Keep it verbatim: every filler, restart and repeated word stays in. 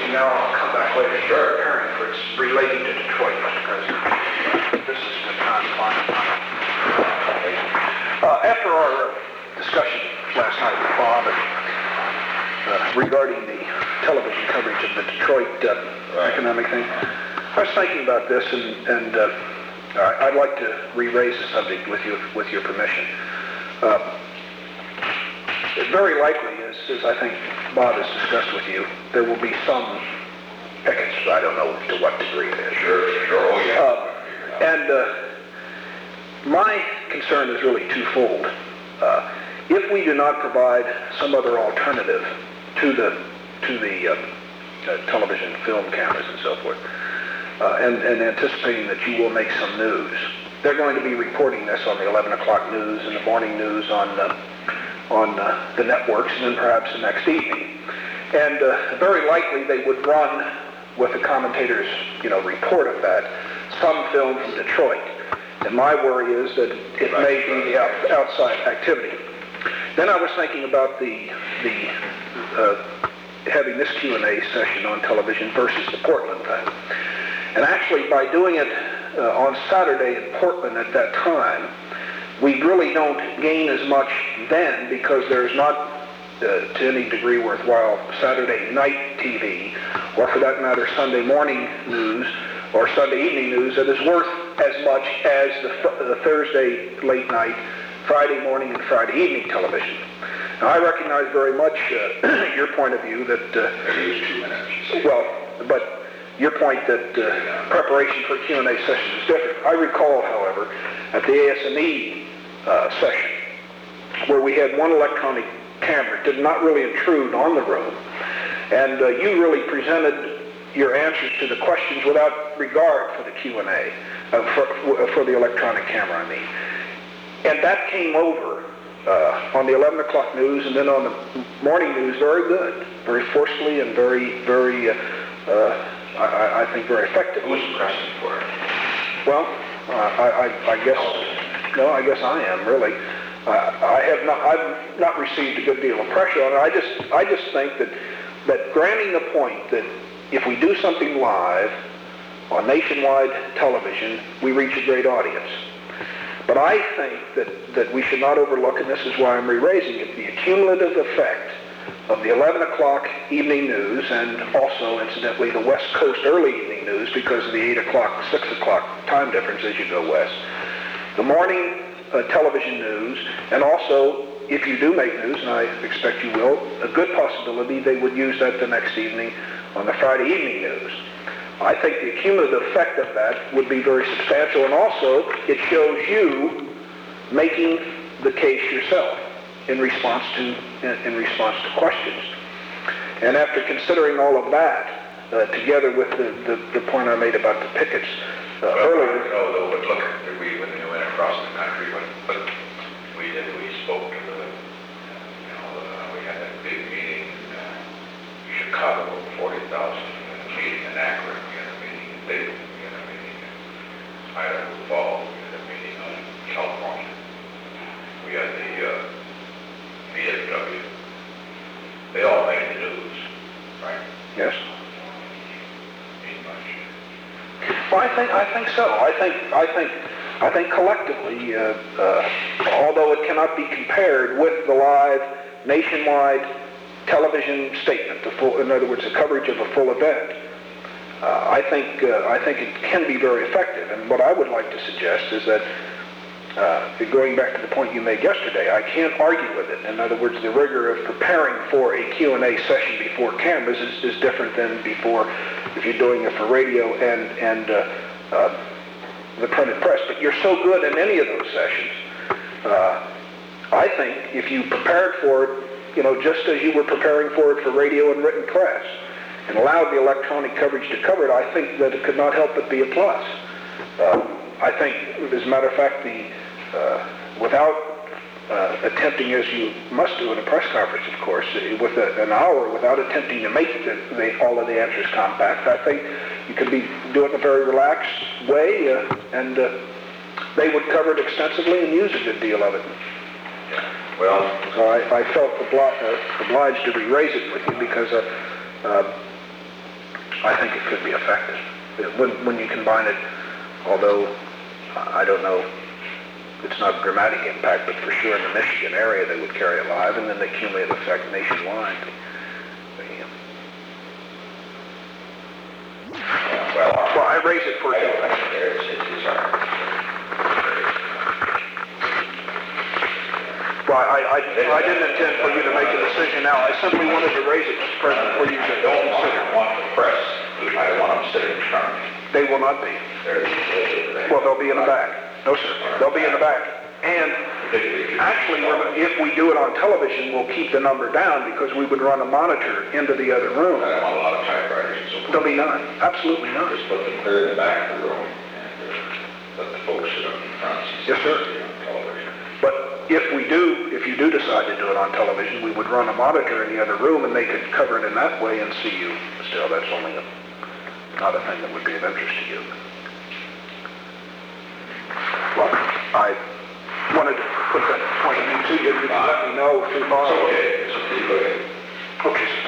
now I'll come back later. Sure. Preparing for it's relating to Detroit, Mister President. This is the time fine. Uh, after our discussion last night with Bob and, uh, regarding the television coverage of the Detroit uh, right. economic thing, I was thinking about this, and, and uh, I'd like to re-raise the subject with you, with your permission. Uh, very likely, as, as I think Bob has discussed with you, there will be some pickets. I don't know to what degree it is. Sure, sure, oh yeah. Uh, and uh, my concern is really twofold. Uh, if we do not provide some other alternative to the to the uh, uh, television film cameras and so forth, uh, and, and anticipating that you will make some news, they're going to be reporting this on the eleven o'clock news and the morning news on uh, on uh, the networks, and then perhaps the next evening. And uh, very likely they would run with the commentator's, you know, report of that, some film from Detroit. And my worry is that it may be the out, outside activity. Then I was thinking about the the uh, having this Q and A session on television versus the Portland thing. And actually, by doing it uh, on Saturday in Portland at that time, we really don't gain as much then, because there's not uh, to any degree worthwhile Saturday night T V, or for that matter Sunday morning news or Sunday evening news that is worth as much as the, the Thursday late night, Friday morning and Friday evening television. Now, I recognize very much uh, your point of view that uh, well, but your point that uh, preparation for Q and A session is different. I recall, however, at the A S M E uh, session, where we had one electronic camera, did not really intrude on the room, and uh, you really presented your answers to the questions without regard for the Q and A, uh, for, for the electronic camera, I mean. And that came over uh, on the eleven o'clock news and then on the morning news very good, very forcefully and very, very, uh, uh, I, I think very effectively. Who's pressing for it? Well, uh, I, I, I guess, no, I guess I am, really. Uh, I have not, I've not received a good deal of pressure on it. I just, I just think that, that granting the point that if we do something live on nationwide television, we reach a great audience. But I think that, that we should not overlook, and this is why I'm re-raising it, the cumulative effect of the eleven o'clock evening news, and also, incidentally, the West Coast early evening news because of the eight o'clock, six o'clock time difference as you go west. The morning uh, television news, and also, if you do make news, and I expect you will, a good possibility they would use that the next evening on the Friday evening news. I think the cumulative effect of that would be very substantial, and also it shows you making the case yourself in response to in, in response to questions. And after considering all of that, uh, together with the, the, the point I made about the pickets uh, well, earlier. You know, though, but look, we when we went across the country, but, but we did, we spoke to the, you know, uh, we had that big meeting in Chicago, forty thousand. Meeting in Akron, we had a meeting in Dayton, we had a meeting in Idaho Falls, we had a meeting in California. We had the uh, V F W. They all made the news, right? Yes. Mean much. Well, I think I think so. I think I think I think collectively, uh, uh, although it cannot be compared with the live nationwide television statement, the full, in other words, the coverage of a full event. Uh, I think uh, I think it can be very effective, and what I would like to suggest is that, uh, going back to the point you made yesterday, I can't argue with it. In other words, the rigor of preparing for a Q and A session before cameras is, is different than before if you're doing it for radio and and uh, uh, the printed press. But you're so good in any of those sessions. Uh, I think if you prepared for it, you know, just as you were preparing for it for radio and written press, and allowed the electronic coverage to cover it, I think that it could not help but be a plus. Uh, I think, as a matter of fact, the uh, without uh, attempting, as you must do in a press conference, of course, with a, an hour, without attempting to make the, the, all of the answers compact, I think you could be doing it in a very relaxed way, uh, and uh, they would cover it extensively and use a good deal of it. Well, so I, I felt obli- uh, obliged to re-raise it with you because uh, uh, I think it could be effective. It- When, when you combine it, although I don't know, it's not a dramatic impact, but for sure in the Michigan area they would carry it live, and then the cumulative effect nationwide. Well, Well, I raise it for I you. don't think there's, it's our, Well, I, I, I didn't intend for you to make a decision now. I simply wanted to raise it, Mister President, for you to I don't want, consider. want the press, I don't want them sitting in front of me. They will not be. They're, they're, Well, they'll be in the back. No, sir. They'll be in the back. And actually, we're, if we do it on television, we'll keep the number down because we would run a monitor into the other room. I don't want a lot of typewriters and so forth. There'll be none. Absolutely none. Just put them clear in the back of the room and uh, let the folks sit up in front. see Yes, sir. something on television. But if we do, if you do decide to do it on television, we would run a monitor in the other room and they could cover it in that way and see you. Still, that's only a, not a thing that would be of interest to you. Well, I wanted to put that point of view to you. You can let me know if you thought. It's okay, it's okay, go ahead. Okay, sir.